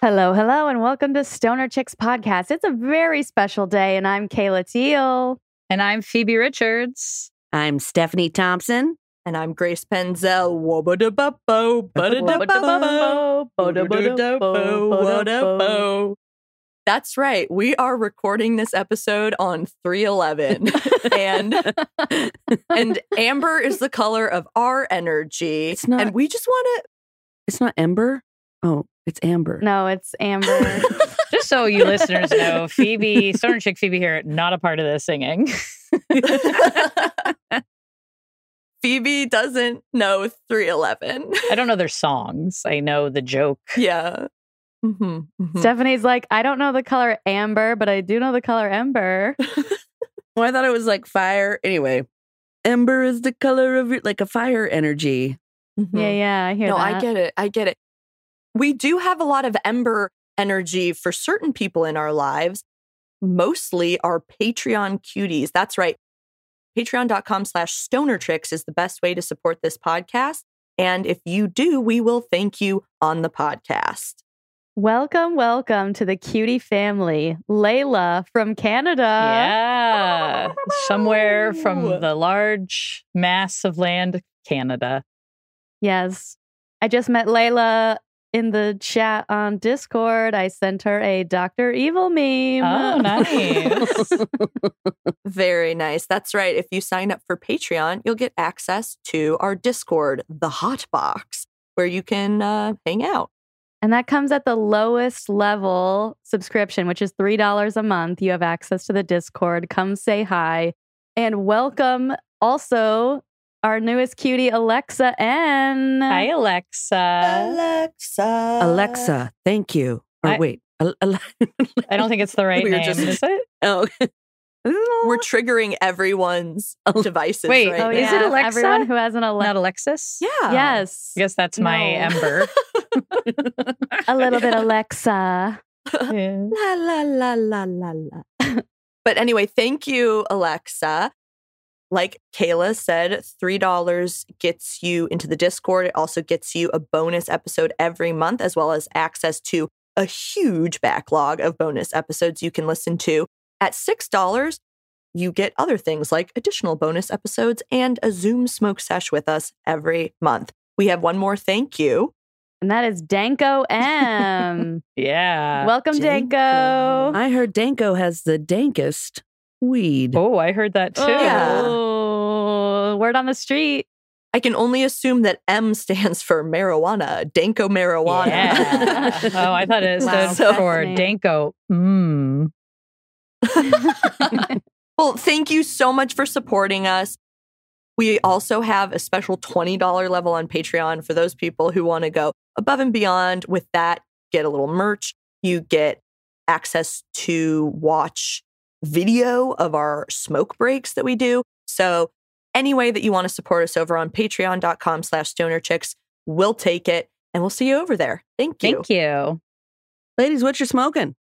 Hello, hello, and welcome to Stoner Chicks Podcast. It's a very special day, and I'm Kayla Teal. And I'm Phoebe Richards. I'm Stephanie Thompson. And I'm Grace Penzel. Wobba-da-bop-bo, ba-da-da-bop-bo, ba-da-da-bop-bo. That's right. We are recording this episode on 3/11. and amber is the color of our energy. It's not. And we just want It's not Ember. Oh, it's Amber. No, it's Amber. Just so you listeners know, Phoebe, Stoner Chick Phoebe here, not a part of this singing. Phoebe doesn't know 3/11. I don't know their songs. I know the joke. Yeah. Mm-hmm. Stephanie's like, I don't know the color amber, but I do know the color ember. Well, I thought it was like fire. Anyway, Ember is the color of like a fire energy. Mm-hmm. Yeah, I hear No, that. I get it. We do have a lot of ember energy for certain people in our lives, mostly our Patreon cuties. That's right. Patreon.com/stonertricks is the best way to support this podcast. And if you do, we will thank you on the podcast. Welcome to the cutie family. Layla from Canada. Yeah. Somewhere from the large mass of land, Canada. Yes. I just met Layla in the chat on Discord. I sent her a Dr. Evil meme. Oh, nice. Very nice. That's right. If you sign up for Patreon, you'll get access to our Discord, the Hot Box, where you can hang out. And that comes at the lowest level subscription, which is $3 a month. You have access to the Discord. Come say hi. And welcome also our newest cutie, Alexa N. Hi, Alexa. Alexa, thank you. Or wait. I don't think it's the right name, is it? Oh. We're triggering everyone's devices Wait, right Oh, now. is it Alexa? Everyone who has an Not Alexa. Alexis? Yeah. Yes. I guess that's my No. Ember. A little bit Alexa. Yeah. La, la, la, la, la, la. But anyway, thank you, Alexa. Like Kayla said, $3 gets you into the Discord. It also gets you a bonus episode every month, as well as access to a huge backlog of bonus episodes you can listen to. At $6, you get other things like additional bonus episodes and a Zoom smoke sesh with us every month. We have one more thank you. And that is Danko M. Yeah. Welcome, Danko. I heard Danko has the dankest weed. Oh, I heard that too. Yeah. Oh, word on the street. I can only assume that M stands for marijuana, Danko marijuana. Yeah. Oh, I thought it Wow, stood for fascinating. Danko. Well, thank you so much for supporting us. We also have a special $20 level on Patreon for those people who want to go above and beyond with that. Get a little merch. You get access to watch video of our smoke breaks that we do. So any way that you want to support us over on patreon.com/stonerchicks, we'll take it. And we'll see you over there. Thank you. Thank you. Ladies, what you smoking?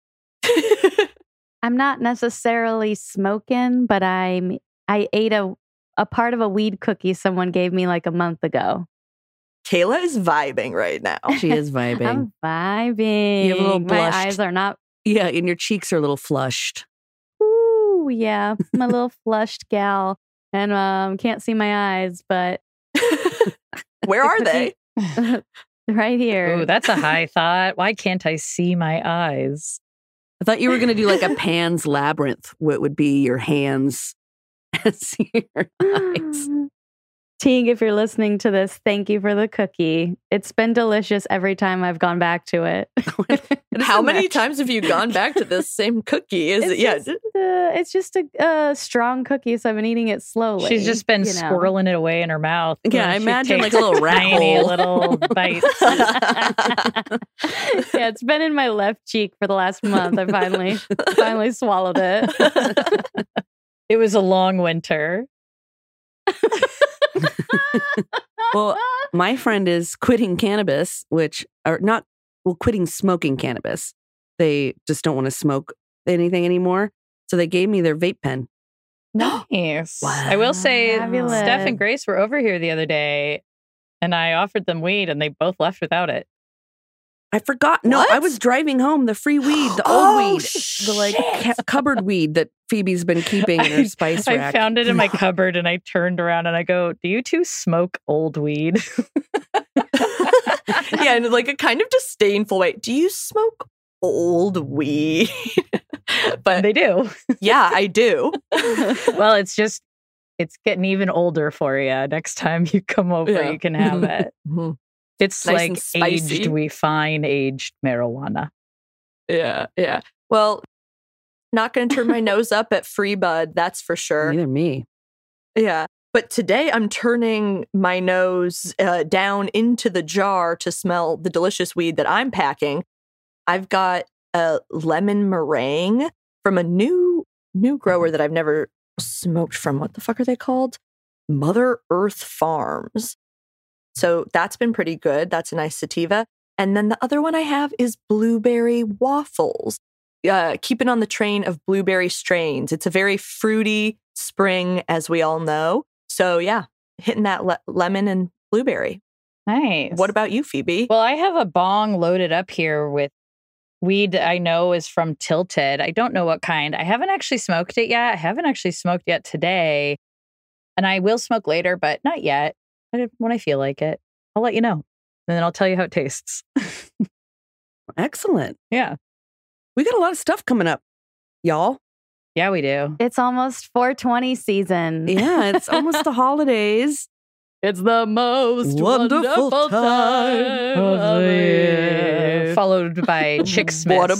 I'm not necessarily smoking, but I ate a part of a weed cookie someone gave me like a month ago. Kayla is vibing right now. She is vibing. I'm vibing. You have a little My blushed. eyes are not. Yeah, and your cheeks are a little flushed. Ooh, yeah. I'm a little flushed gal, and can't see my eyes, but Where are they? right here. Ooh, that's a high thought. Why can't I see my eyes? I thought you were going to do like a Pan's Labyrinth. What would be your hands as your eyes? Teague, if you're listening to this, thank you for the cookie. It's been delicious every time I've gone back to it. How many times have you gone back to this same cookie? It's just a strong cookie, so I've been eating it slowly. She's just been you know. squirreling it away in her mouth. Yeah, I She imagine like takes a little rat tiny hole. little bites. Yeah, it's been in my left cheek for the last month. I finally swallowed it. It was a long winter. Well, my friend is quitting cannabis, quitting smoking cannabis. They just don't want to smoke anything anymore. So they gave me their vape pen. Nice. Wow. I will say, Fabulous. Steph and Grace were over here the other day, and I offered them weed, and they both left without it. I forgot. No, What? I was driving home the free weed, the old weed, the cupboard weed that Phoebe's been keeping in her spice I rack. found it in my cupboard and I turned around and I go, do you two smoke old weed? Yeah, in like a kind of disdainful way. Do you smoke old weed? But They do. yeah, I do. Well, it's getting even older for you. Next time you come over, Yeah. you can have it. Mhm. It's Nice like and spicy. aged marijuana. Yeah, yeah. Well, not going to turn my nose up at free bud, that's for sure. Neither me. Yeah. But today I'm turning my nose down into the jar to smell the delicious weed that I'm packing. I've got a lemon meringue from a new grower that I've never smoked from. What the fuck are they called? Mother Earth Farms. So that's been pretty good. That's a nice sativa. And then the other one I have is blueberry waffles. Keeping on the train of blueberry strains. It's a very fruity spring, as we all know. So yeah, hitting that lemon and blueberry. Nice. What about you, Phoebe? Well, I have a bong loaded up here with weed I know is from Tilted. I don't know what kind. I haven't actually smoked it yet. I haven't actually smoked yet today. And I will smoke later, but not yet. When I feel like it, I'll let you know. And then I'll tell you how it tastes. Excellent. Yeah. We got a lot of stuff coming up, y'all. Yeah, we do. It's almost 420 season. Yeah, it's almost the holidays. It's the most Wonderful time of the year. Followed by Chicksmith.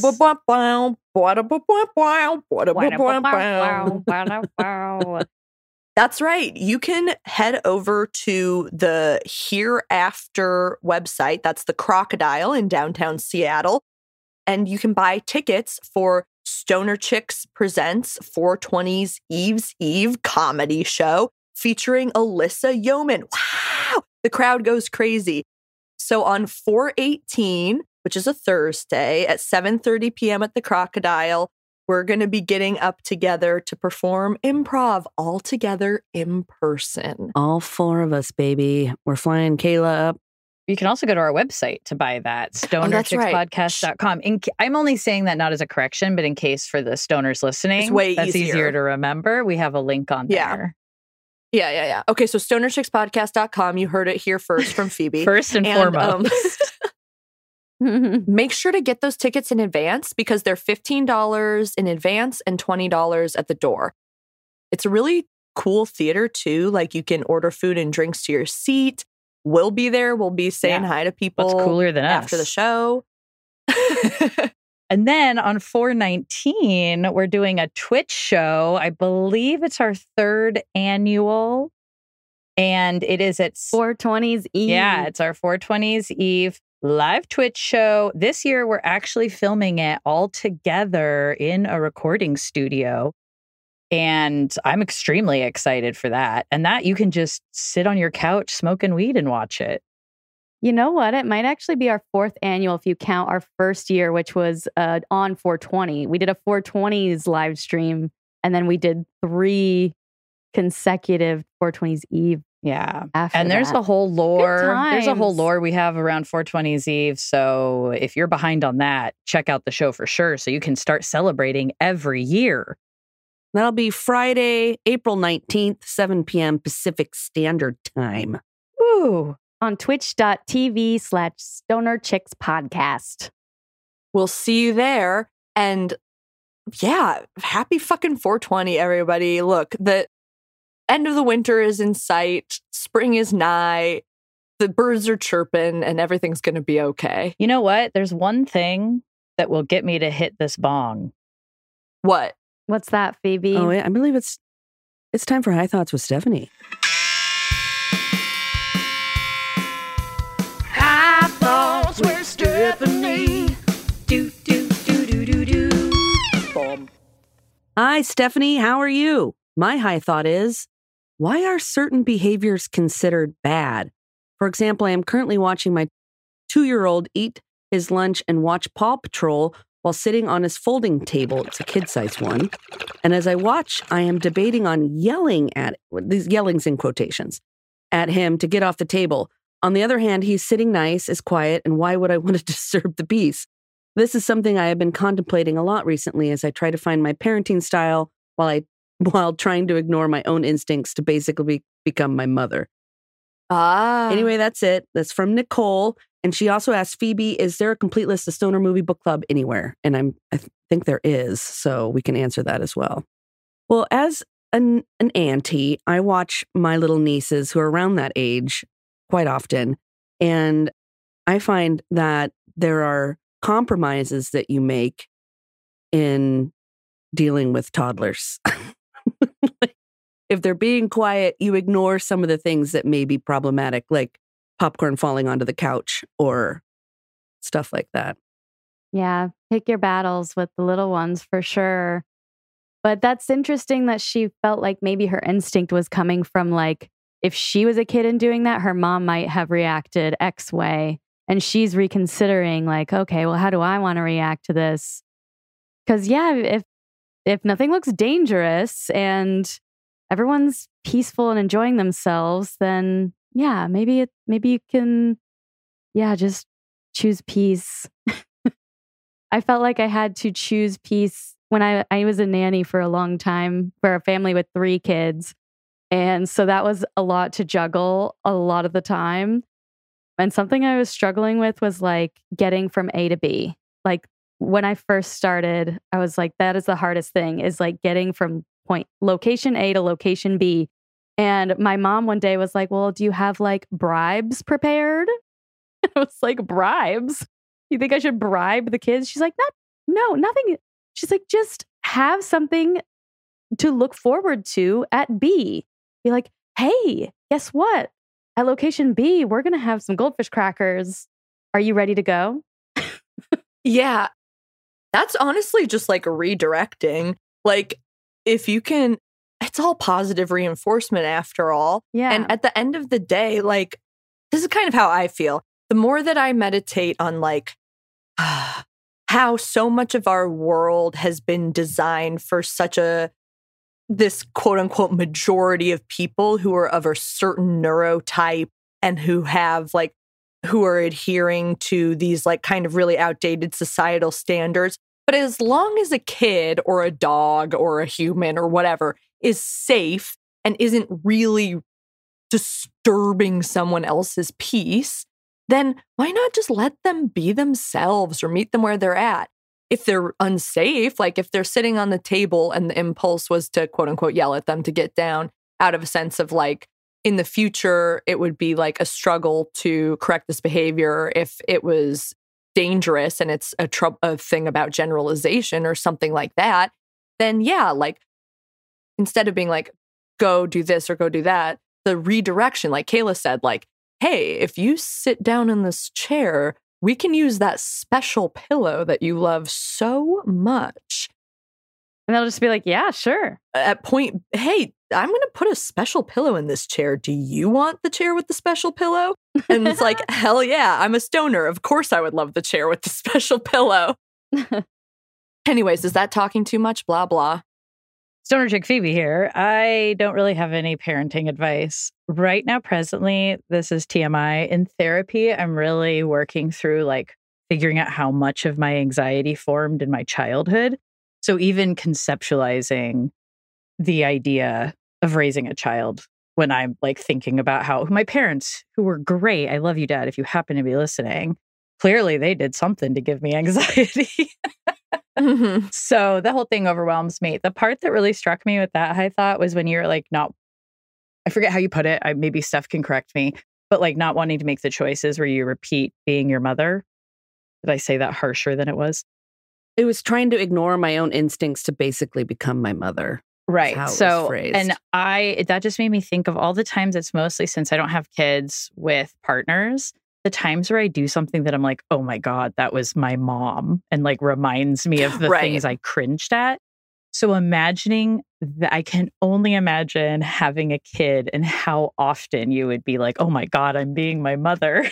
That's right. You can head over to the Hereafter website. That's the Crocodile in downtown Seattle. And you can buy tickets for Stoner Chicks Presents 420's Eve's Eve comedy show featuring Alyssa Yeoman. Wow! The crowd goes crazy. So on 4/18, which is a Thursday at 7:30 p.m. at the Crocodile, we're going to be getting up together to perform improv all together in person. All four of us, baby. We're flying Kayla up. You can also go to our website to buy that, stonerchickspodcast.com. I'm only saying that not as a correction, but in case for the stoners listening, It's way that's easier. easier to remember. We have a link on Yeah. there. Yeah. Okay, so stonerchickspodcast.com. You heard it here first from Phoebe. First and foremost. Make sure to get those tickets in advance because they're $15 in advance and $20 at the door. It's a really cool theater too. Like you can order food and drinks to your seat. We'll be there. We'll be saying hi to people What's cooler than after us? the show. And then on 4/19, we're doing a Twitch show. I believe it's our 3rd annual. And it is at 420's Eve. Yeah, it's our 420's Eve live Twitch show. This year, we're actually filming it all together in a recording studio. And I'm extremely excited for that. And that you can just sit on your couch smoking weed and watch it. You know what? It might actually be our 4th annual if you count our first year, which was on 420. We did a 420's live stream, and then we did 3 consecutive 420's Eve. Yeah. After And there's that. a whole lore. There's a whole times. lore we have around 420's Eve. So if you're behind on that, check out the show for sure. So you can start celebrating every year. That'll be Friday, April 19th, 7 p.m. Pacific Standard Time. Ooh. on twitch.tv/Stoner Chicks Podcast. We'll see you there. And yeah, happy fucking 420, everybody. Look, the end of the winter is in sight. Spring is nigh. The birds are chirping and everything's going to be okay. You know what? There's one thing that will get me to hit this bong. What? What's that, Phoebe? Oh, I believe it's time for High Thoughts with Stephanie. High thoughts with Stephanie. Do, do, do, do, do, do. Boom. Hi, Stephanie. How are you? My high thought is, why are certain behaviors considered bad? For example, I am currently watching my 2-year-old eat his lunch and watch Paw Patrol while sitting on his folding table. It's a kid-sized one. And as I watch, I am debating on yelling at, these yellings in quotations, at him to get off the table. On the other hand, he's sitting nice, is quiet, and why would I want to disturb the peace? This is something I have been contemplating a lot recently as I try to find my parenting style while trying to ignore my own instincts to basically become my mother. Anyway, that's it. That's from Nicole. And she also asked Phoebe, is there a complete list of Stoner Movie Book Club anywhere? And I think there is, so we can answer that as well. Well, as an auntie, I watch my little nieces who are around that age quite often. And I find that there are compromises that you make in dealing with toddlers. If they're being quiet, you ignore some of the things that may be problematic, like popcorn falling onto the couch or stuff like that. Yeah, pick your battles with the little ones for sure. But that's interesting that she felt like maybe her instinct was coming from like, if she was a kid and doing that, her mom might have reacted X way. And she's reconsidering like, okay, well, how do I want to react to this? Because yeah, if nothing looks dangerous and everyone's peaceful and enjoying themselves, then yeah, maybe you can, just choose peace. I felt like I had to choose peace when I was a nanny for a long time for a family with 3 kids. And so that was a lot to juggle a lot of the time. And something I was struggling with was like getting from A to B. Like when I first started, I was like, that is the hardest thing, is like getting from location A to location B. And my mom one day was like, well, do you have like bribes prepared? I was like, bribes? You think I should bribe the kids? She's like, no, nothing. She's like, just have something to look forward to at B. Be like, hey, guess what? At location B, we're going to have some goldfish crackers. Are you ready to go? Yeah. That's honestly just like redirecting. Like, if you can, it's all positive reinforcement after all. Yeah. And at the end of the day, like, this is kind of how I feel. The more that I meditate on like how so much of our world has been designed for this quote unquote majority of people who are of a certain neurotype and who are adhering to these like kind of really outdated societal standards. But as long as a kid or a dog or a human or whatever is safe and isn't really disturbing someone else's peace, then why not just let them be themselves or meet them where they're at? If they're unsafe, like if they're sitting on the table and the impulse was to quote unquote yell at them to get down out of a sense of like, in the future, it would be like a struggle to correct this behavior if it was dangerous and it's a thing about generalization or something like that, then yeah, like instead of being like, go do this or go do that, the redirection, like Kayla said, like, hey, if you sit down in this chair, we can use that special pillow that you love so much. And they'll just be like, yeah, sure. At point, hey, I'm going to put a special pillow in this chair. Do you want the chair with the special pillow? And it's like, hell yeah, I'm a stoner. Of course I would love the chair with the special pillow. Anyways, is that talking too much? Blah, blah. Stoner Chick Phoebe here. I don't really have any parenting advice. Right now, presently, this is TMI. In therapy, I'm really working through like figuring out how much of my anxiety formed in my childhood. So even conceptualizing the idea of raising a child when I'm like thinking about how my parents, who were great, I love you, Dad, if you happen to be listening, clearly they did something to give me anxiety. Mm-hmm. So the whole thing overwhelms me. The part that really struck me with that, I thought, was when you're like, I forget how you put it. Maybe Steph can correct me, but like not wanting to make the choices where you repeat being your mother. Did I say that harsher than it was? It was trying to ignore my own instincts to basically become my mother. Right. So, and that just made me think of all the times, it's mostly since I don't have kids with partners, the times where I do something that I'm like, oh my God, that was my mom, and like reminds me of the things I cringed at. So imagining that, I can only imagine having a kid and how often you would be like, oh my God, I'm being my mother.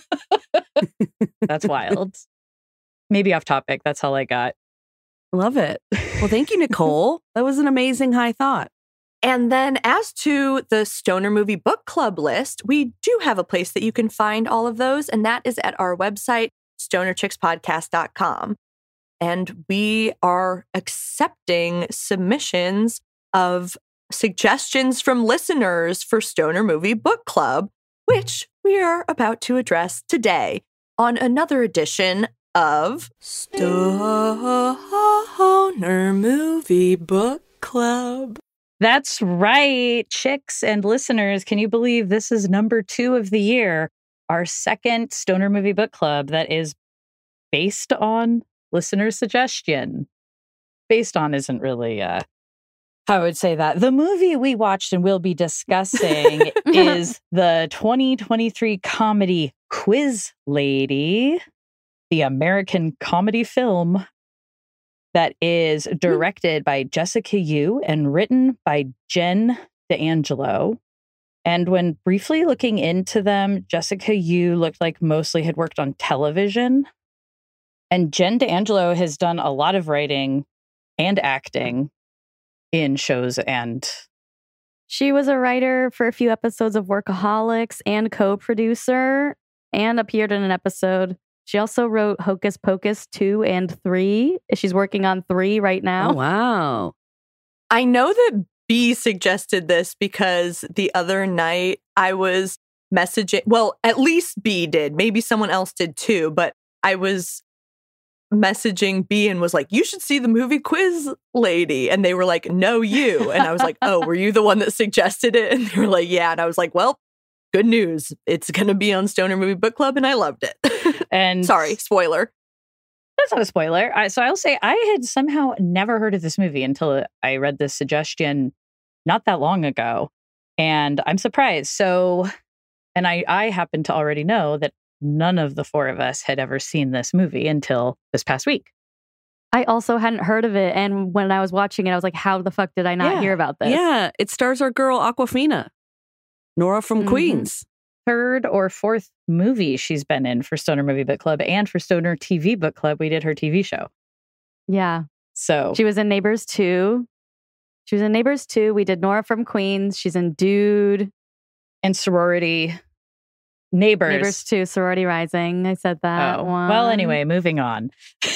That's wild. Maybe off topic. That's all I got. Love it. Well, thank you, Nicole. That was an amazing high thought. And then as to the Stoner Movie Book Club list, we do have a place that you can find all of those, and that is at our website, stonerchickspodcast.com. And we are accepting submissions of suggestions from listeners for Stoner Movie Book Club, which we are about to address today on another edition of Stoner Movie Book Club. That's right, chicks and listeners. Can you believe this is number 2 of the year? Our second Stoner Movie Book Club that is based on listener suggestion. Based on isn't really, how I would say that. The movie we watched and will be discussing is the 2023 comedy Quiz Lady, the American comedy film that is directed by Jessica Yu and written by Jen D'Angelo. And when briefly looking into them, Jessica Yu looked like mostly had worked on television. And Jen D'Angelo has done a lot of writing and acting in shows. And she was a writer for a few episodes of Workaholics and co-producer and appeared in an episode. She also wrote Hocus Pocus 2 and 3. She's working on 3 right now. Oh, wow. I know that B suggested this because the other night I was messaging, well, at least B did. Maybe someone else did too, but I was messaging B and was like, you should see the movie Quiz Lady. And they were like, no, you. And I was like, oh, were you the one that suggested it? And they were like, yeah. And I was like, well, good news. It's going to be on Stoner Movie Book Club, and I loved it. And sorry, spoiler. That's not a spoiler. So I'll say I had somehow never heard of this movie until I read this suggestion not that long ago. And I'm surprised. So, and I happen to already know that none of the 4 of us had ever seen this movie until this past week. I also hadn't heard of it. And when I was watching it, I was like, how the fuck did I not hear about this? Yeah, it stars our girl Awkwafina, Nora from Queens. 3rd or 4th movie she's been in for Stoner Movie Book Club, and for Stoner TV Book Club, we did her TV show. Yeah. So she was in Neighbors 2. She was in Neighbors 2. We did Nora from Queens. She's in Dude. And Sorority. Neighbors 2, Sorority Rising. I said that one. Well, anyway, moving on.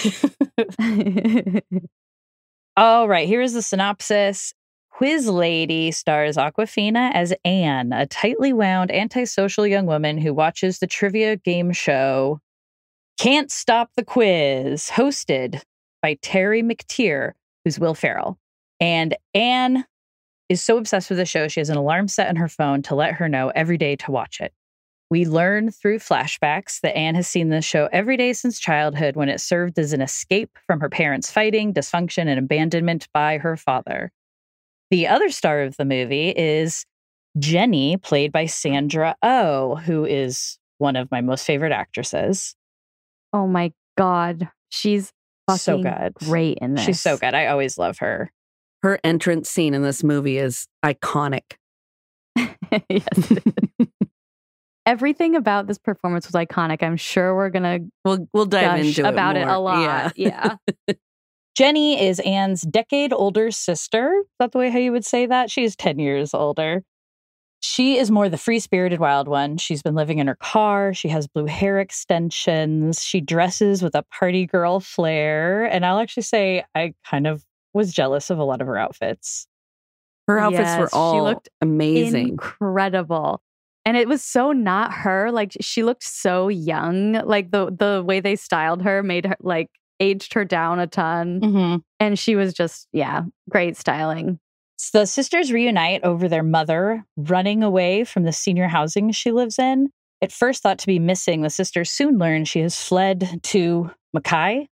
All right, here's the synopsis. Quiz Lady stars Awkwafina as Anne, a tightly wound, antisocial young woman who watches the trivia game show Can't Stop the Quiz, hosted by Terry McTeer, who's Will Ferrell. And Anne is so obsessed with the show, she has an alarm set on her phone to let her know every day to watch it. We learn through flashbacks that Anne has seen this show every day since childhood, when it served as an escape from her parents' fighting, dysfunction, and abandonment by her father. The other star of the movie is Jenny, played by Sandra Oh, who is one of my most favorite actresses. Oh my God. She's fucking so good. Great in this. She's so good. I always love her. Her entrance scene in this movie is iconic. Yes. Everything about this performance was iconic. I'm sure we're gonna we'll dive into it about more. it a lot. Yeah. Jenny is Anne's decade older sister. Is that the way how you would say that? She is 10 years older. She is more the free-spirited wild one. She's been living in her car. She has blue hair extensions. She dresses with a party girl flair. And I'll actually say I kind of was jealous of a lot of her outfits. Her outfits were all she looked amazing. Incredible. And it was so not her. Like, she looked so young. Like, the way they styled her made her, like, aged her down a ton. Mm-hmm. And she was just, great styling. So the sisters reunite over their mother running away from the senior housing she lives in. At first thought to be missing, the sisters soon learn she has fled to Macau.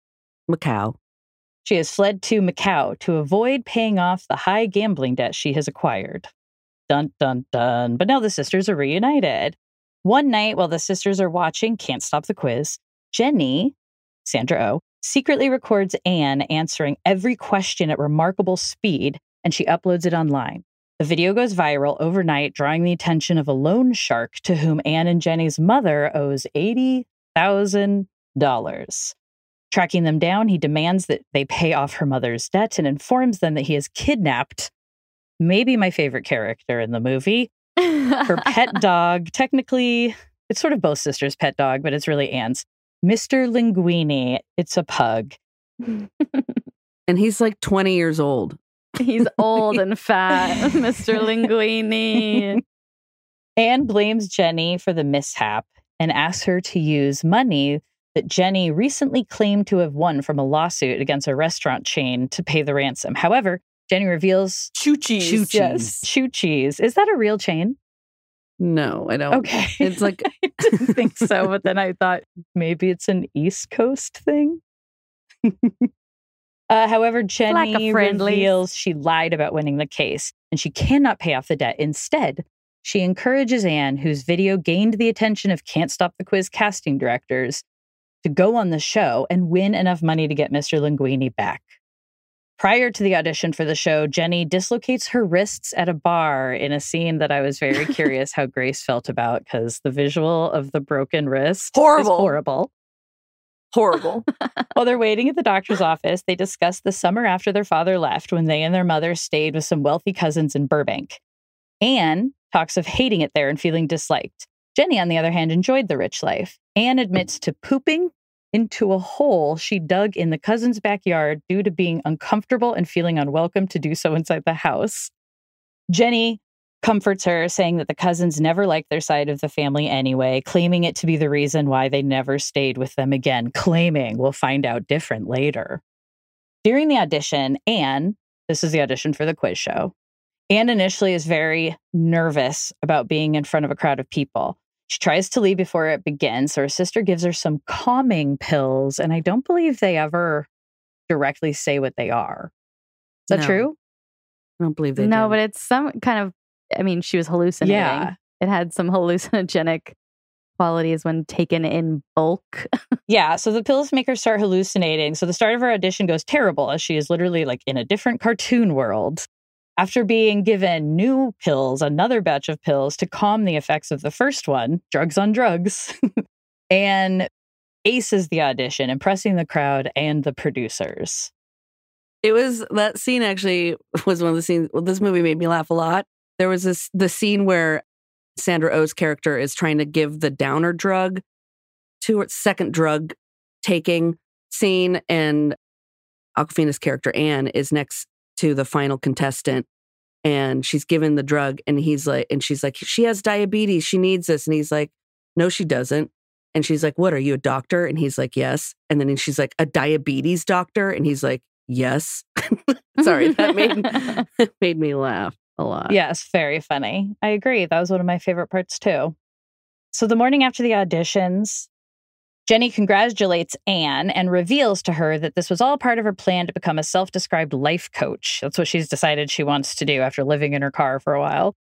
She has fled to Macau to avoid paying off the high gambling debt she has acquired. Dun, dun, dun. But now the sisters are reunited. One night, while the sisters are watching Can't Stop the Quiz, Jenny, Sandra Oh, secretly records Anne answering every question at remarkable speed, and she uploads it online. The video goes viral overnight, drawing the attention of a loan shark to whom Anne and Jenny's mother owes $80,000. Tracking them down, he demands that they pay off her mother's debt and informs them that he has kidnapped maybe my favorite character in the movie. Her pet dog, technically, it's sort of both sisters' pet dog, but it's really Anne's. Mr. Linguini. It's a pug. And he's like 20 years old. He's old and fat, Mr. Linguini. Anne blames Jenny for the mishap and asks her to use money that Jenny recently claimed to have won from a lawsuit against a restaurant chain to pay the ransom. However, Jenny reveals Choo-cheese. Yes, Choo Cheese. Is that a real chain? No, I don't. Okay. It's like I didn't think so, but then I thought maybe it's an East Coast thing. However, Jenny reveals she lied about winning the case and she cannot pay off the debt. Instead, she encourages Anne, whose video gained the attention of Can't Stop the Quiz casting directors, to go on the show and win enough money to get Mr. Linguini back. Prior to the audition for the show, Jenny dislocates her wrists at a bar in a scene that I was very curious how Grace felt about, because the visual of the broken wrist is horrible. Horrible. While they're waiting at the doctor's office, they discuss the summer after their father left when they and their mother stayed with some wealthy cousins in Burbank. Anne talks of hating it there and feeling disliked. Jenny, on the other hand, enjoyed the rich life. Anne admits to pooping into a hole she dug in the cousin's backyard due to being uncomfortable and feeling unwelcome to do so inside the house. Jenny comforts her, saying that the cousins never liked their side of the family anyway, claiming it to be the reason why they never stayed with them again, claiming we'll find out different later. During the audition, this is the audition for the quiz show, Anne initially is very nervous about being in front of a crowd of people. She tries to leave before it begins, so her sister gives her some calming pills, and I don't believe they ever directly say what they are. Is that true? I don't believe they No, do. but it's some kind of, I mean, she was hallucinating. Yeah. It had some hallucinogenic qualities when taken in bulk. Yeah, so the pills make her start hallucinating. So the start of her audition goes terrible, as she is literally like in a different cartoon world. After being given new pills, another batch of pills to calm the effects of the first one, drugs on drugs, Anne aces the audition, impressing the crowd and the producers. It was, that scene actually was one of the scenes, well, this movie made me laugh a lot. There was the scene where Sandra Oh's character is trying to give the downer drug to her, second drug taking scene, and Awkwafina's character, Anne, is next to the final contestant, and she's given the drug, and she's like, she has diabetes, she needs this, and he's like, no, she doesn't. And she's like, what, are you a doctor? And he's like, yes. And then she's like, a diabetes doctor? And he's like, yes. Sorry, that made me laugh a lot. Yes, very funny. I agree. That was one of my favorite parts too. So the morning after the auditions, Jenny congratulates Anne and reveals to her that this was all part of her plan to become a self-described life coach. That's what she's decided she wants to do after living in her car for a while,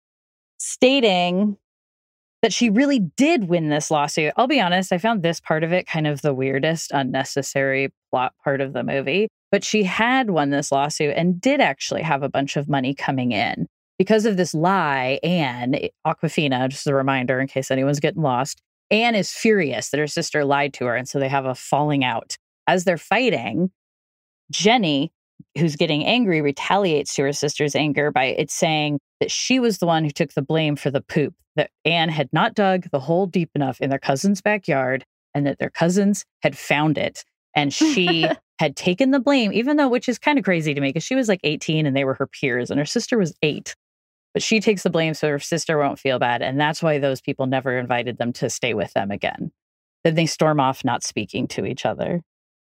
stating that she really did win this lawsuit. I'll be honest, I found this part of it kind of the weirdest, unnecessary plot part of the movie. But she had won this lawsuit and did actually have a bunch of money coming in. Because of this lie, Anne, Awkwafina, just a reminder in case anyone's getting lost, Anne is furious that her sister lied to her, and so they have a falling out. As they're fighting, Jenny, who's getting angry, retaliates to her sister's anger by saying that she was the one who took the blame for the poop, that Anne had not dug the hole deep enough in their cousin's backyard, and that their cousins had found it. And she had taken the blame, even though, which is kind of crazy to me, because she was like 18 and they were her peers, and her sister was 8. But she takes the blame so her sister won't feel bad. And that's why those people never invited them to stay with them again. Then they storm off, not speaking to each other.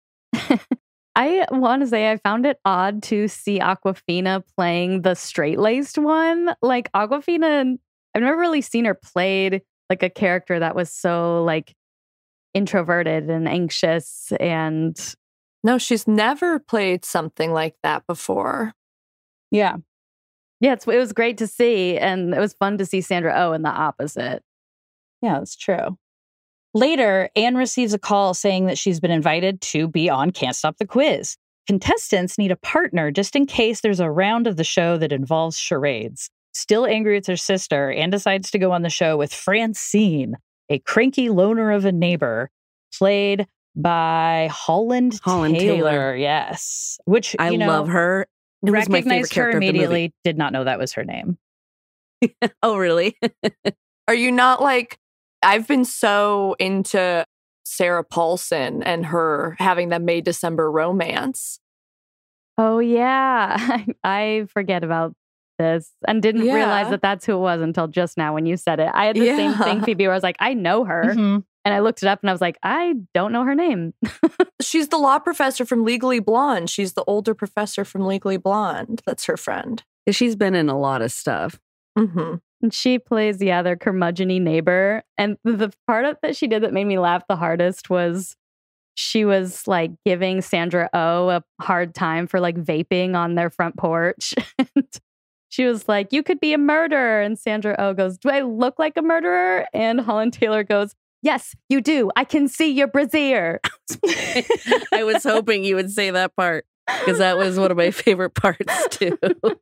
I want to say I found it odd to see Awkwafina playing the straight-laced one. Like, Awkwafina, I've never really seen her played like a character that was so like introverted and anxious. And No, she's never played something like that before. Yeah. yeah, it was great to see. And it was fun to see Sandra Oh in the opposite. Yeah, that's true. Later, Anne receives a call saying that she's been invited to be on Can't Stop the Quiz. Contestants need a partner just in case there's a round of the show that involves charades. Still angry with her sister, Anne decides to go on the show with Francine, a cranky loner of a neighbor, played by Holland Taylor. Yes. Which, I love her It was my favorite Recognized her character of the movie. immediately, did not know that was her name. Oh, really? Are you not like, I've been so into Sarah Paulson and her having that May December romance. Oh, yeah. I forget about this and didn't realize Yeah. that that's who it was until just now when you said it. I had the same thing, Yeah. Phoebe, where I was like, I know her. Mhm. And I looked it up and I was like, I don't know her name. She's the law professor from Legally Blonde. She's the older professor from Legally Blonde. That's her friend. She's been in a lot of stuff. Mm-hmm. And she plays the other curmudgeon-y neighbor. And the part that she did that made me laugh the hardest was she was like giving Sandra Oh a hard time for like vaping on their front porch. And she was like, you could be a murderer. And Sandra Oh goes, do I look like a murderer? And Holland Taylor goes, yes, you do. I can see your brassiere. I was hoping you would say that part because that was one of my favorite parts too.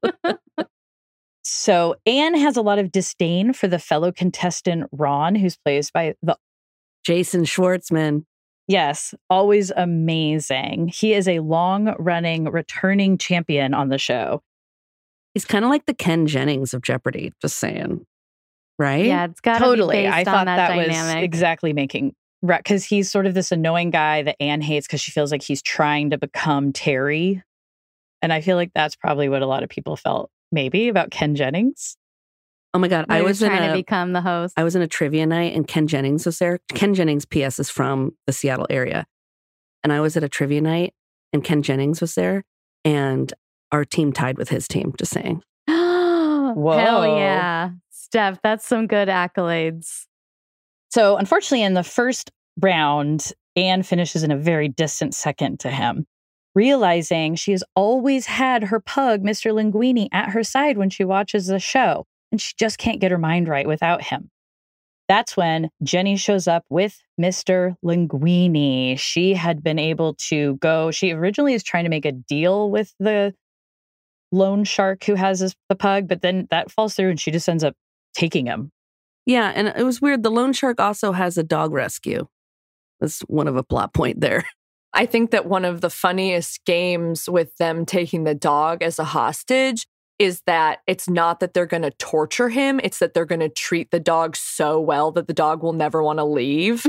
So Anne has a lot of disdain for the fellow contestant Ron, who's played by the Jason Schwartzman. yes, always amazing. He is a long-running, returning champion on the show. He's kind of like the Ken Jennings of Jeopardy, just saying. Right? Yeah, it's got to Totally, be based I on thought that that was dynamic. exactly making because he's sort of this annoying guy that Anne hates because she feels like he's trying to become Terry, and I feel like that's probably what a lot of people felt maybe about Ken Jennings. Oh my God. He I was trying to become the host. I was in a trivia night and Ken Jennings was there. Ken Jennings, P.S., is from the Seattle area. And I was at a trivia night and Ken Jennings was there and our team tied with his team, just saying. Hell Whoa. yeah. Steph, that's some good accolades. So, unfortunately, in the first round, Anne finishes in a very distant second to him, realizing she has always had her pug, Mr. Linguini, at her side when she watches the show, and she just can't get her mind right without him. That's when Jenny shows up with Mr. Linguini. She had been able to go, she originally is trying to make a deal with the loan shark who has the pug, but then that falls through and she just ends up taking him. Yeah. And it was weird. The loan shark also has a dog rescue. That's one of a plot point there. I think that one of the funniest games with them taking the dog as a hostage is that it's not that they're going to torture him. It's that they're going to treat the dog so well that the dog will never want to leave.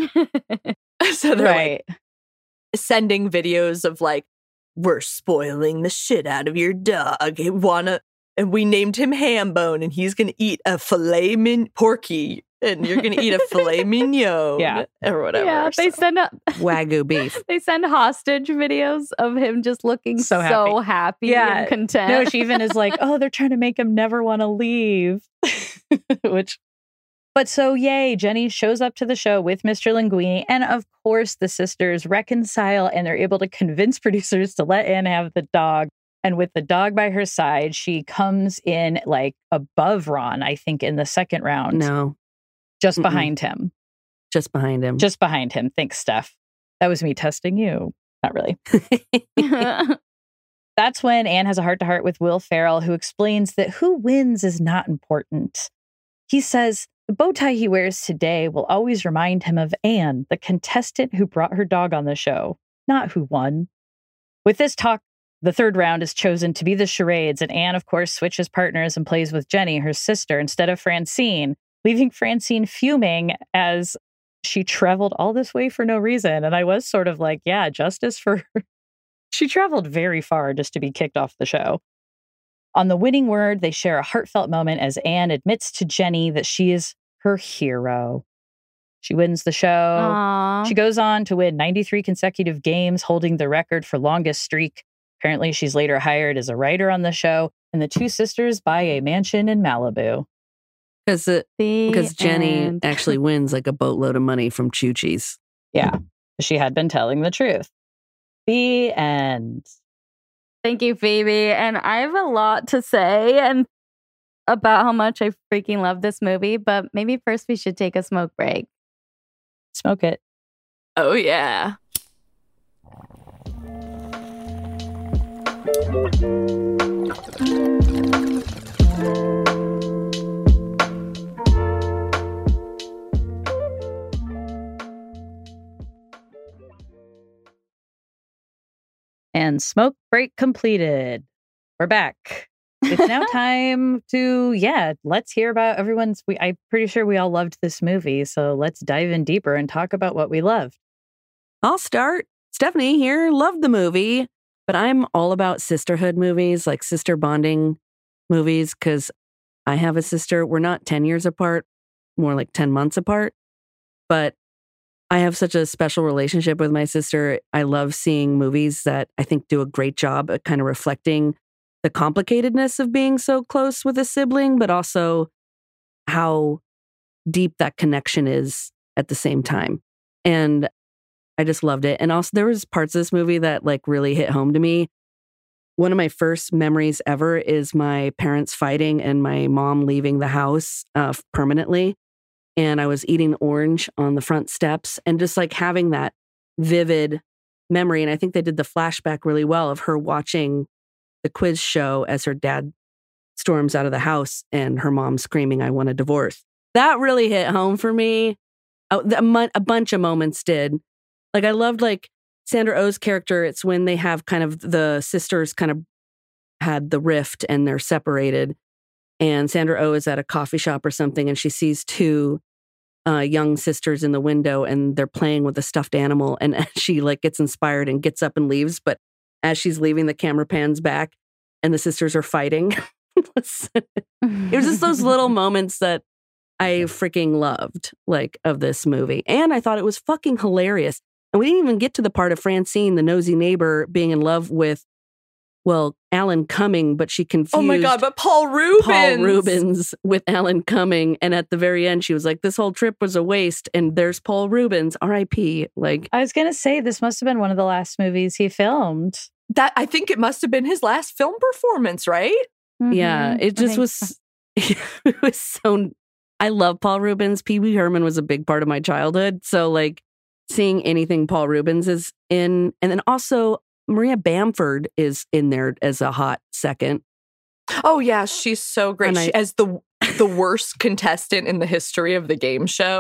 So they're like sending videos of like, we're spoiling the shit out of your dog. And we named him Hambone and he's going to eat a porky and you're going to eat a filet mignon or whatever. Yeah, they send Wagyu beef. They send hostage videos of him just looking so happy and content. No, she even is like, oh, they're trying to make him never want to leave. But so yay, Jenny shows up to the show with Mr. Linguini. And of course, the sisters reconcile and they're able to convince producers to let Anne have the dog. And with the dog by her side, she comes in like above Ron, I think, in the second round. No. Just behind him. Just behind him. Just behind him. Thanks, Steph. That was me testing you. Not really. That's when Anne has a heart-to-heart with Will Ferrell, who explains that who wins is not important. He says the bow tie he wears today will always remind him of Anne, the contestant who brought her dog on the show, not who won. With this talk, the third round is chosen to be the charades, and Anne, of course, switches partners and plays with Jenny, her sister, instead of Francine, leaving Francine fuming as she traveled all this way for no reason. And I was sort of like, yeah, justice for her. She traveled very far just to be kicked off the show. On the winning word, they share a heartfelt moment as Anne admits to Jenny that she is her hero. She wins the show. Aww. She goes on to win 93 consecutive games, holding the record for longest streak. Apparently, she's later hired as a writer on the show, and the two sisters buy a mansion in Malibu. Because Jenny actually wins like a boatload of money from Choo-Chees. Yeah, she had been telling the truth. The end. Thank you, Phoebe. And I have a lot to say and about how much I freaking love this movie, but maybe first we should take a smoke break. Smoke it. Oh, yeah. And smoke break completed. we're back. It's now time to, let's hear about everyone's. I'm pretty sure we all loved this movie. So let's dive in deeper and talk about what we loved. I'll start. Stephanie here, loved the movie, but I'm all about sisterhood movies, like sister bonding movies, because I have a sister. We're not 10 years apart, more like 10 months apart, but I have such a special relationship with my sister. I love seeing movies that I think do a great job at kind of reflecting the complicatedness of being so close with a sibling, but also how deep that connection is at the same time. And I just loved it. And also there was parts of this movie that like really hit home to me. One of my first memories ever is my parents fighting and my mom leaving the house permanently. And I was eating orange on the front steps and just like having that vivid memory. And I think they did the flashback really well of her watching the quiz show as her dad storms out of the house and her mom screaming, "I want a divorce." That really hit home for me. A bunch of moments did. Like I loved like Sandra Oh's character. It's when they have kind of the sisters kind of had the rift and they're separated. And Sandra Oh is at a coffee shop or something and she sees two young sisters in the window and they're playing with a stuffed animal and she like gets inspired and gets up and leaves. But as she's leaving, the camera pans back and the sisters are fighting. It was just those little moments that I freaking loved, like, of this movie. And I thought it was fucking hilarious. And we didn't even get to the part of Francine, the nosy neighbor, being in love with, well, Alan Cumming, but she confused. Oh my God, but Paul Rubens with Alan Cumming. And at the very end, she was like, this whole trip was a waste. And there's Paul Rubens, R.I.P. Like, I was going to say, this must have been one of the last movies he filmed. That I think it must have been his last film performance, right? Mm-hmm. Yeah, it just was, it was so, I love Paul Rubens. Pee Wee Herman was a big part of my childhood. So like seeing anything Paul Rubens is in, and then also Maria Bamford is in there as a hot second. Oh yeah, she's so great. And As the worst contestant in the history of the game show.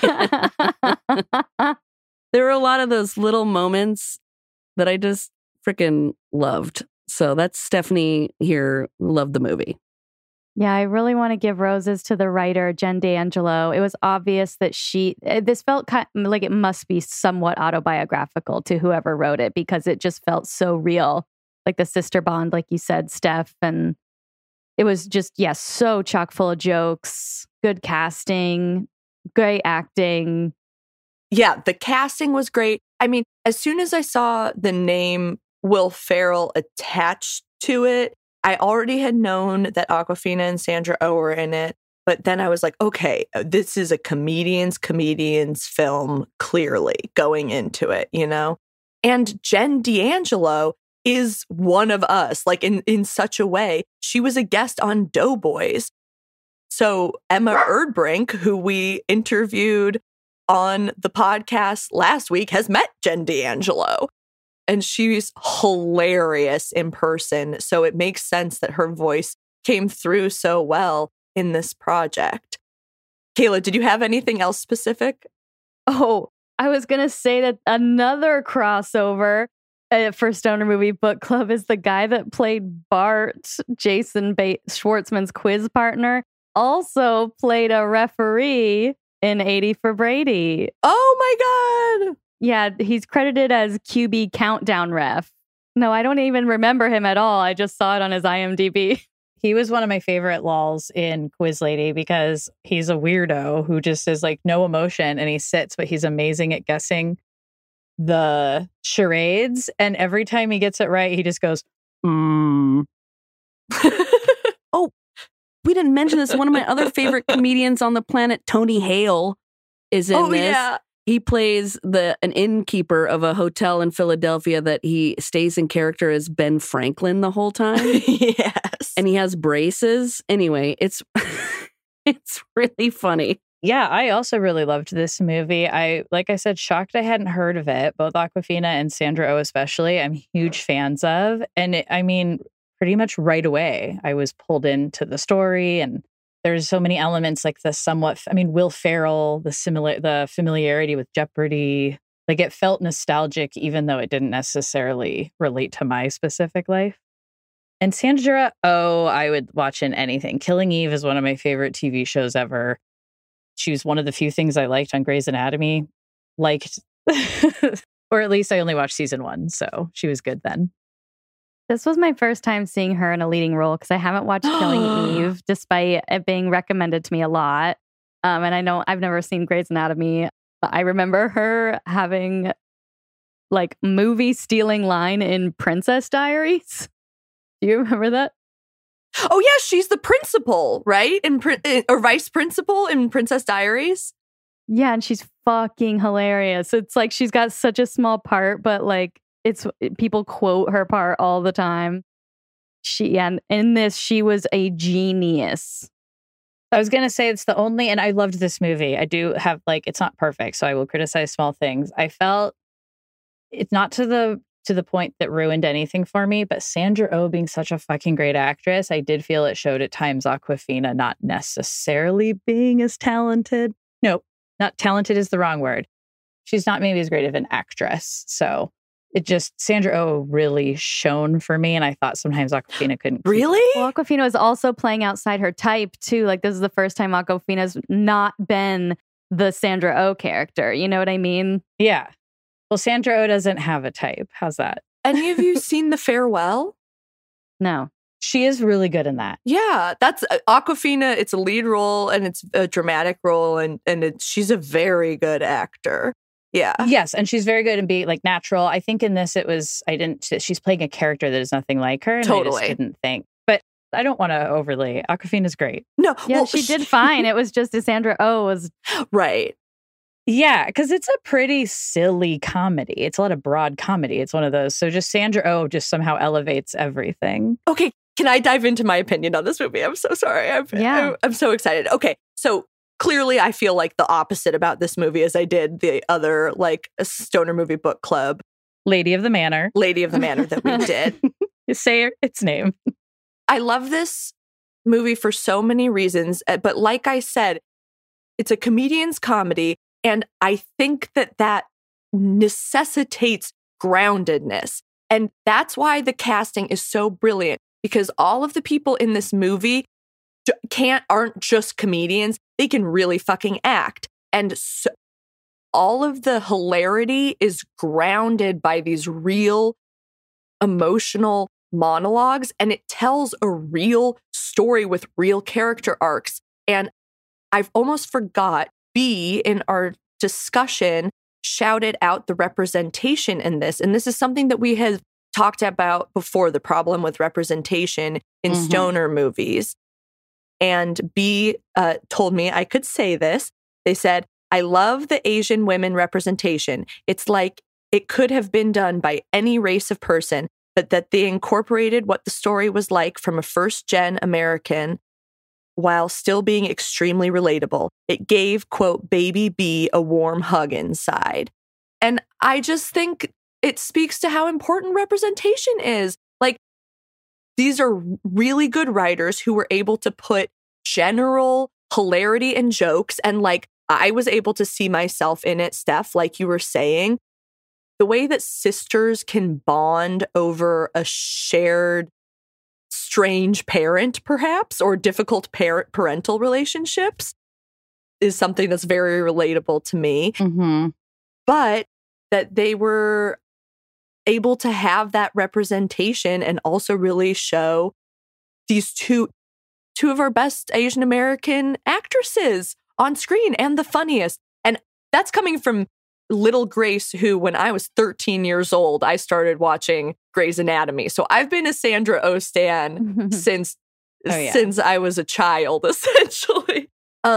There were a lot of those little moments that I just freaking loved. So that's Stephanie here. Loved the movie. Yeah, I really want to give roses to the writer, Jen D'Angelo. It was obvious that this felt kind of like it must be somewhat autobiographical to whoever wrote it because it just felt so real. Like the sister bond, like you said, Steph. And it was just, so chock full of jokes, good casting, great acting. Yeah, the casting was great. I mean, as soon as I saw the name Will Ferrell attached to it, I already had known that Awkwafina and Sandra Oh were in it. But then I was like, okay, this is a comedian's film, clearly, going into it, you know? And Jen D'Angelo is one of us, like in such a way. She was a guest on Doughboys. So Emma Erdbrink, who we interviewed on the podcast last week, has met Jen D'Angelo. And she's hilarious in person. So it makes sense that her voice came through so well in this project. Kayla, did you have anything else specific? Oh, I was going to say that another crossover for Stoner Movie Book Club is the guy that played Bart, Jason Schwartzman's quiz partner, also played a referee in 80 for Brady. Oh my God. Yeah, he's credited as QB Countdown Ref. No, I don't even remember him at all. I just saw it on his IMDb. He was one of my favorite lols in Quiz Lady because he's a weirdo who just is like no emotion and he sits, but he's amazing at guessing the charades. And every time he gets it right, he just goes, Oh, we didn't mention this. One of my other favorite comedians on the planet, Tony Hale, is in this. Yeah. He plays an innkeeper of a hotel in Philadelphia that he stays in character as Ben Franklin the whole time. Yes. And he has braces. Anyway, it's it's really funny. Yeah, I also really loved this movie. Like I said, shocked I hadn't heard of it. Both Awkwafina and Sandra Oh especially, I'm huge fans of. And pretty much right away, I was pulled into the story and there's so many elements like Will Ferrell, the familiarity with Jeopardy, like it felt nostalgic, even though it didn't necessarily relate to my specific life. And Sandra Oh, I would watch in anything. Killing Eve is one of my favorite TV shows ever. She was one of the few things I liked on Grey's Anatomy. Liked, or at least I only watched season 1, so she was good then. This was my first time seeing her in a leading role because I haven't watched Killing Eve, despite it being recommended to me a lot. And I know I've never seen Grey's Anatomy, but I remember her having like movie stealing line in Princess Diaries. Do you remember that? Oh yeah, she's the principal, right? Or vice principal in Princess Diaries. Yeah, and she's fucking hilarious. It's like she's got such a small part, but like people quote her part all the time. And in this, she was a genius. I was gonna say it's the only, and I loved this movie. I do have it's not perfect, so I will criticize small things. I felt it's not to the point that ruined anything for me, but Sandra Oh being such a fucking great actress, I did feel it showed at times Awkwafina not necessarily being as talented. No, not talented is the wrong word. She's not maybe as great of an actress. So it just, Sandra Oh really shone for me, and I thought sometimes Awkwafina couldn't. Really? Well, Awkwafina was also playing outside her type too. Like this is the first time Awkwafina's not been the Sandra Oh character. You know what I mean? Yeah. Well, Sandra Oh doesn't have a type. How's that? Any of you seen The Farewell? No. She is really good in that. Yeah, that's Awkwafina. It's a lead role and it's a dramatic role, and she's a very good actor. Yeah. Yes, and she's very good in being natural. I think in this she's playing a character that is nothing like her, and Totally. I just didn't think. But I don't want to overly. Awkwafina's great. No, Yeah, well, she did fine. It was just as Sandra Oh was right. Yeah, because it's a pretty silly comedy. It's a lot of broad comedy. It's one of those. So just Sandra Oh just somehow elevates everything. Okay, can I dive into my opinion on this movie? I'm so sorry. I'm so excited. Okay, so clearly I feel like the opposite about this movie as I did the other a stoner movie book club. Lady of the Manor. Lady of the Manor that we did. Say its name. I love this movie for so many reasons, but like I said, it's a comedian's comedy. And I think that necessitates groundedness. And that's why the casting is so brilliant, because all of the people in this movie aren't just comedians. They can really fucking act. And so all of the hilarity is grounded by these real emotional monologues, and it tells a real story with real character arcs. And I've almost forgot, B, in our discussion, shouted out the representation in this. And this is something that we have talked about before, the problem with representation in stoner movies. And B told me I could say this. They said, I love the Asian women representation. It's like it could have been done by any race of person, but that they incorporated what the story was like from a first-gen American while still being extremely relatable. It gave, quote, baby B a warm hug inside. And I just think it speaks to how important representation is. These are really good writers who were able to put general hilarity and jokes, and I was able to see myself in it, Steph, like you were saying. The way that sisters can bond over a shared strange parent, perhaps, or difficult parental relationships is something that's very relatable to me. Mm-hmm. But that they were able to have that representation and also really show these two of our best Asian American actresses on screen, and the funniest. And that's coming from little Grace, who, when I was 13 years old, I started watching Grey's Anatomy. So I've been a Sandra Oh stan since I was a child, essentially.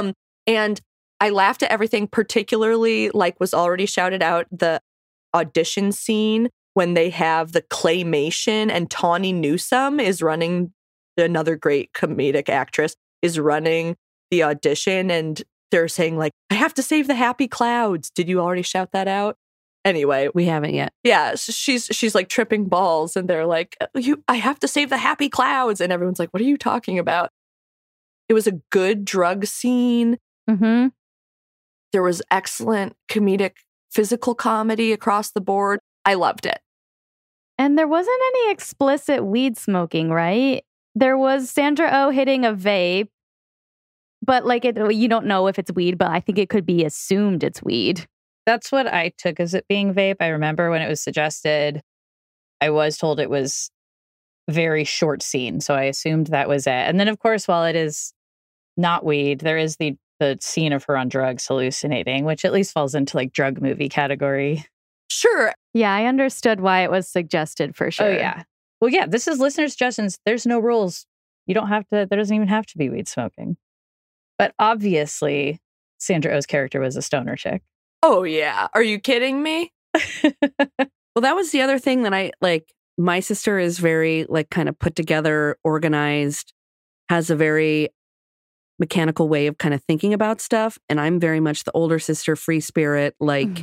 And I laughed at everything, particularly, was already shouted out, the audition scene when they have the claymation and Tawny Newsome is running, another great comedic actress, is running the audition, and they're saying I have to save the happy clouds. Did you already shout that out? Anyway, We haven't yet. yeah, she's tripping balls, and they're like, I have to save the happy clouds, and everyone's like, what are you talking about? It was a good drug scene. Mm-hmm. There was excellent comedic physical comedy across the board. I loved it. And there wasn't any explicit weed smoking, right? There was Sandra Oh hitting a vape, but like you don't know if it's weed, but I think it could be assumed it's weed. That's what I took as it being vape. I remember when it was suggested, I was told it was very short scene. So I assumed that was it. And then, of course, while it is not weed, there is the scene of her on drugs hallucinating, which at least falls into like drug movie category. Sure. Yeah, I understood why it was suggested for sure. Oh, yeah. Well, yeah, this is listener suggestions. There's no rules. You don't have to, there doesn't even have to be weed smoking. But obviously, Sandra Oh's character was a stoner chick. Oh, yeah. Are you kidding me? Well, that was the other thing that I like. My sister is very like kind of put together, organized, has a very mechanical way of kind of thinking about stuff. And I'm very much the older sister, free spirit, like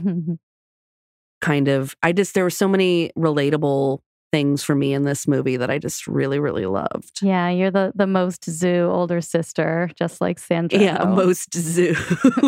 kind of, there were so many relatable things for me in this movie that I just really, really loved. Yeah, you're the most zoo older sister, just like Sandra. Yeah, Oh. most zoo.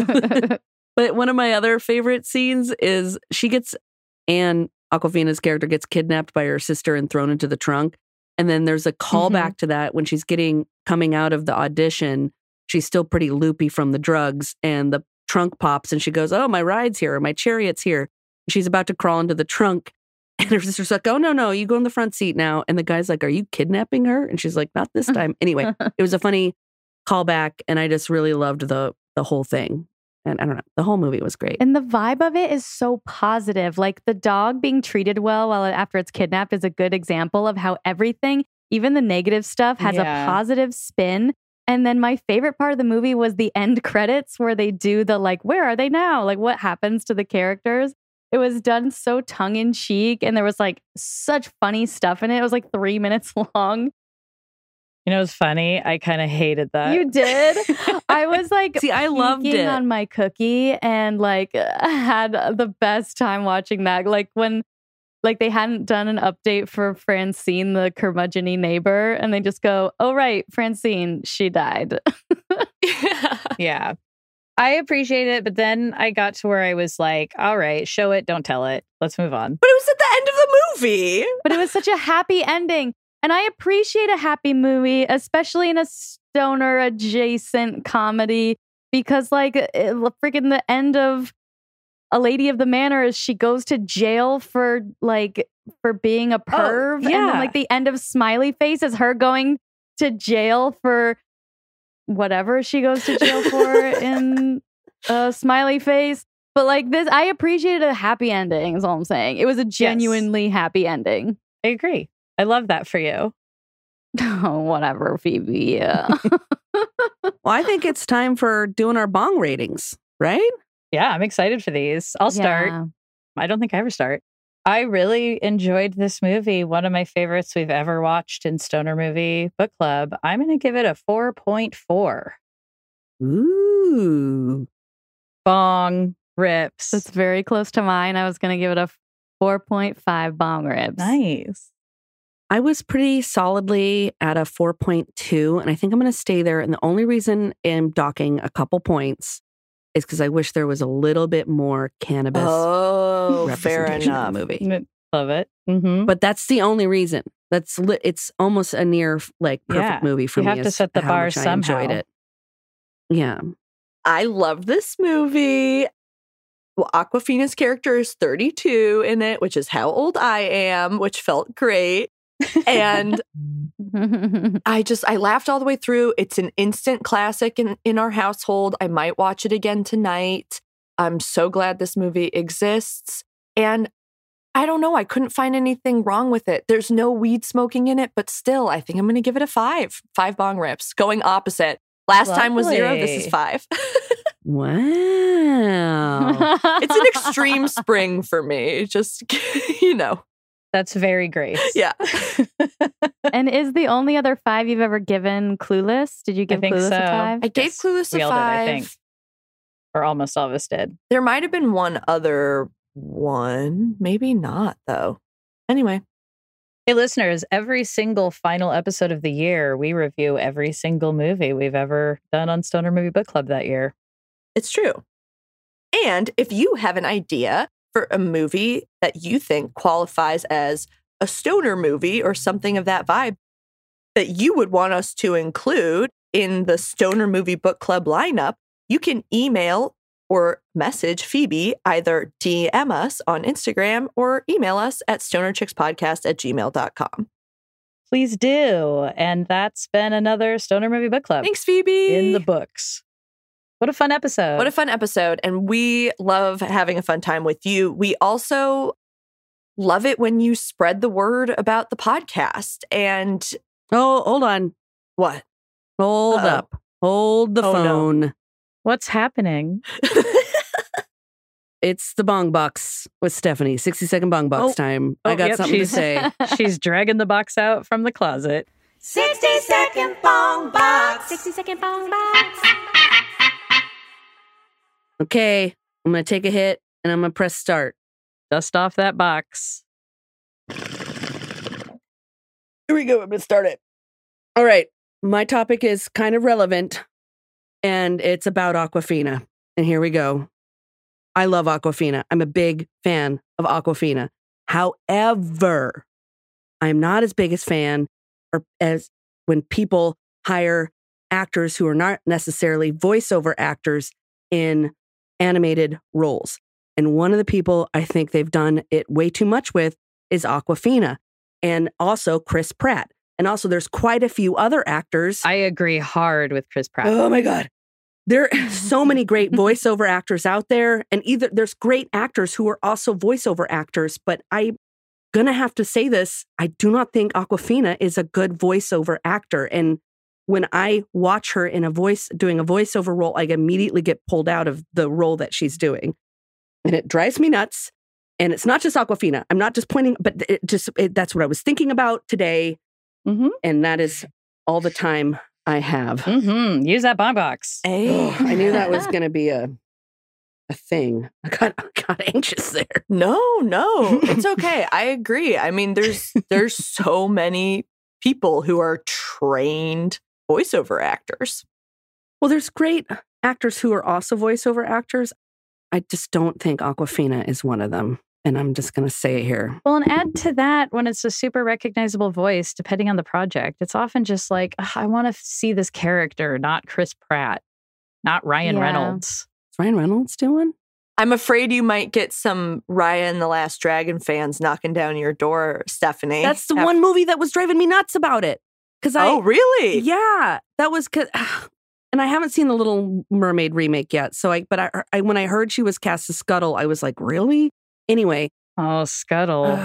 But one of my other favorite scenes is Anne Awkwafina's character gets kidnapped by her sister and thrown into the trunk. And then there's a callback to that when she's coming out of the audition. She's still pretty loopy from the drugs, and the trunk pops and she goes, "Oh, my ride's here, or my chariot's here." She's about to crawl into the trunk. And her sister's like, "Oh, no, you go in the front seat now." And the guy's like, "Are you kidnapping her?" And she's like, "Not this time." Anyway, it was a funny callback, and I just really loved the whole thing. And I don't know, the whole movie was great. And the vibe of it is so positive. Like the dog being treated well after it's kidnapped is a good example of how everything, even the negative stuff, has a positive spin. And then my favorite part of the movie was the end credits where they do the like, where are they now? Like what happens to the characters? It was done so tongue in cheek, and there was like such funny stuff in it. It was like 3 minutes long. You know, it's funny. I kind of hated that. You did? I was like, see, I loved it on my cookie and like had the best time watching that. Like when like they hadn't done an update for Francine, the curmudgeon-y neighbor, and they just go, "Oh right, Francine, she died." Yeah. I appreciate it, but then I got to where I was like, all right, show it, don't tell it. Let's move on. But it was at the end of the movie. But it was such a happy ending. And I appreciate a happy movie, especially in a stoner adjacent comedy, because like freaking the end of A Lady of the Manor is she goes to jail for being a perv. Oh, yeah. And then like the end of Smiley Face is her going to jail for whatever she goes to jail for in Smiley Face. But like this, I appreciated a happy ending is all I'm saying. It was a genuinely happy ending. I agree. I love that for you. Oh, whatever, Phoebe. Yeah. Well, I think it's time for doing our bong ratings, right? Yeah, I'm excited for these. I'll start. Yeah. I don't think I ever start. I really enjoyed this movie. One of my favorites we've ever watched in Stoner Movie Book Club. I'm going to give it a 4.4. Ooh. Bong rips. That's very close to mine. I was going to give it a 4.5 bong ribs. Nice. I was pretty solidly at a 4.2, and I think I'm going to stay there. And the only reason I'm docking a couple points is because I wish there was a little bit more cannabis Fair representation enough. in the movie. Love it. Mm-hmm. But that's the only reason. It's almost a near like perfect movie for you me. have to set the how bar much I somehow. enjoyed it. Yeah. I love this movie. Well, Awkwafina's character is 32 in it, which is how old I am, which felt great. And I laughed all the way through. It's an instant classic in our household. I might watch it again tonight. I'm so glad this movie exists. And I don't know, I couldn't find anything wrong with it. There's no weed smoking in it, but still, I think I'm going to give it a 5. 5 bong rips. Going opposite. Last time was 0. This is 5. Wow. It's an extreme spring for me. Just, That's very Grace. Yeah. And is the only other 5 you've ever given Clueless? Did you give think Clueless so. a 5? I gave Yes, Clueless we a all did, 5. I think. Or almost all of us did. There might have been one other one. Maybe not, though. Anyway. Hey, listeners, every single final episode of the year, we review every single movie we've ever done on Stoner Movie Book Club that year. It's true. And if you have an idea for a movie that you think qualifies as a stoner movie or something of that vibe that you would want us to include in the Stoner Movie Book Club lineup, you can email or message Phoebe, either DM us on Instagram or email us at stonerchickspodcast@gmail.com. Please do. And that's been another Stoner Movie Book Club. Thanks, Phoebe. In the books. What a fun episode. What a fun episode. And we love having a fun time with you. We also love it when you spread the word about the podcast. And Oh, hold on. what? Hold Uh-oh. up. Hold the Oh, no. phone. What's happening? It's the Bong Box with Stephanie. 60-second Bong Box Oh. time. I Oh, got yep, something to she's- say. She's dragging the box out from the closet. 60-second bong box. 60-second bong box. Okay, I'm going to take a hit and I'm going to press start. Dust off that box. Here we go. I'm going to start it. All right. My topic is kind of relevant and it's about Awkwafina. And here we go. I love Awkwafina. I'm a big fan of Awkwafina. However, I'm not as big a fan or as when people hire actors who are not necessarily voiceover actors in animated roles. And one of the people I think they've done it way too much with is Awkwafina and also Chris Pratt. And also there's quite a few other actors. I agree hard with Chris Pratt. Oh my God. There are so many great voiceover actors out there. And either there's great actors who are also voiceover actors, but I'm going to have to say this. I do not think Awkwafina is a good voiceover actor. And when I watch her in doing a voiceover role, I immediately get pulled out of the role that she's doing. And it drives me nuts. And it's not just Awkwafina. I'm not just pointing, but that's what I was thinking about today. Mm-hmm. And that is all the time I have. Mm-hmm. Use that bong box. Oh, I knew that was going to be a thing. I got anxious there. No, it's okay. I agree. I mean, there's so many people who are trained voiceover actors. Well, there's great actors who are also voiceover actors. I just don't think Awkwafina is one of them. And I'm just going to say it here. Well, and add to that, when it's a super recognizable voice, depending on the project, it's often just like, I want to see this character, not Chris Pratt, not Ryan Yeah. Reynolds. Is Ryan Reynolds doing? I'm afraid you might get some Raya and the Last Dragon fans knocking down your door, Stephanie. That's the one movie that was driving me nuts about it. Oh, really? Yeah, that was and I haven't seen the Little Mermaid remake yet. So I when I heard she was cast as Scuttle, I was like, really? Anyway, Oh, Scuttle.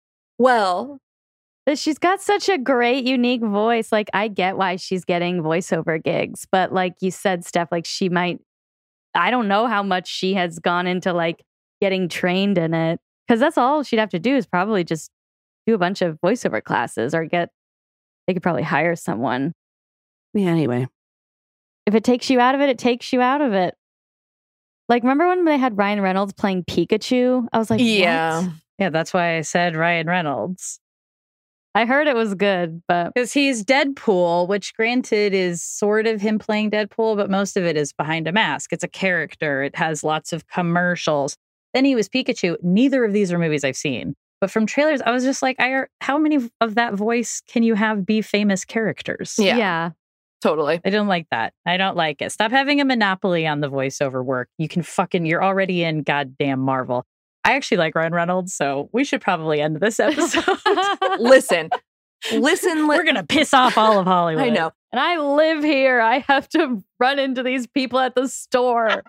Well, But she's got such a great, unique voice. Like, I get why she's getting voiceover gigs. But like you said, Steph, like I don't know how much she has gone into like getting trained in it. Because that's all she'd have to do is probably just do a bunch of voiceover classes or they could probably hire someone. yeah. Anyway, If it takes you out of it, it takes you out of it. Like, remember when they had Ryan Reynolds playing Pikachu? I was like, yeah. what? Yeah, that's why I said Ryan Reynolds. I heard it was good, but Because he's Deadpool, which granted is sort of him playing Deadpool, but most of it is behind a mask. It's a character. It has lots of commercials. Then he was Pikachu. Neither of these are movies I've seen. But from trailers, I was just like, how many of that voice can you have be famous characters? Yeah. Totally. I don't like that. I don't like it. Stop having a monopoly on the voiceover work. You can you're already in goddamn Marvel. I actually like Ryan Reynolds, so we should probably end this episode. Listen. We're going to piss off all of Hollywood. I know. and I live here. I have to run into these people at the store.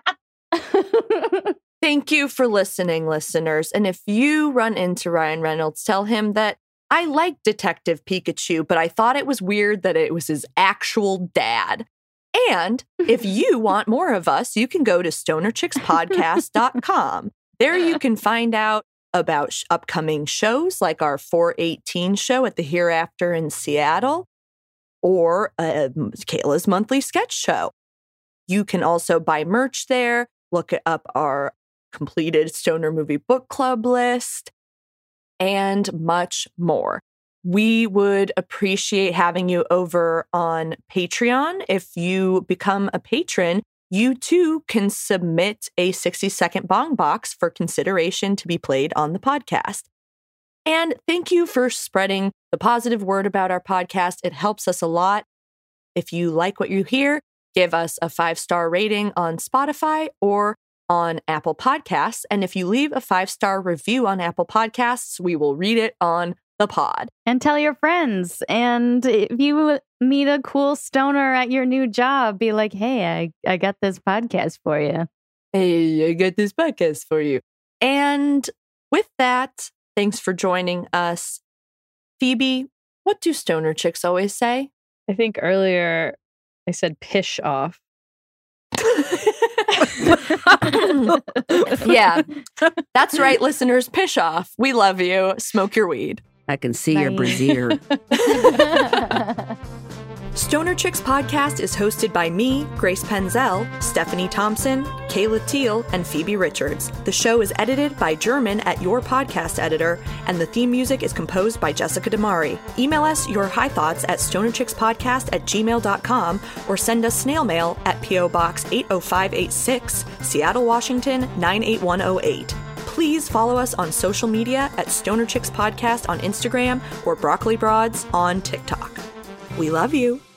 Thank you for listening, listeners. And if you run into Ryan Reynolds, tell him that I like Detective Pikachu, but I thought it was weird that it was his actual dad. And if you want more of us, you can go to stonerchickspodcast.com. There you can find out about upcoming shows like our 418 show at the Hereafter in Seattle or Kayla's monthly sketch show. You can also buy merch there, look up our completed Stoner Movie Book Club list, and much more. We would appreciate having you over on Patreon. If you become a patron, you too can submit a 60-second bong box for consideration to be played on the podcast. And thank you for spreading the positive word about our podcast. It helps us a lot. If you like what you hear, give us a 5-star rating on Spotify or on Apple Podcasts. And if you leave a 5-star review on Apple Podcasts, we will read it on the pod. And tell your friends. And if you meet a cool stoner at your new job, be like, hey, I got this podcast for you. Hey, I got this podcast for you. And with that, thanks for joining us. Phoebe, what do stoner chicks always say? I think earlier I said pish off. Yeah, that's right, listeners. Pish off. We love you. Smoke your weed. I can see your brassiere. Stoner Chicks podcast is hosted by me, Grace Penzel, Stephanie Thompson, Kayla Teal, and Phoebe Richards. The show is edited by German at Your Podcast Editor, and the theme music is composed by Jessica Damari. Email us your high thoughts at stonerchickspodcast@gmail.com or send us snail mail at P.O. Box 80586, Seattle, Washington 98108. Please follow us on social media at Stoner Chicks Podcast on Instagram or Broccoli Broads on TikTok. We love you.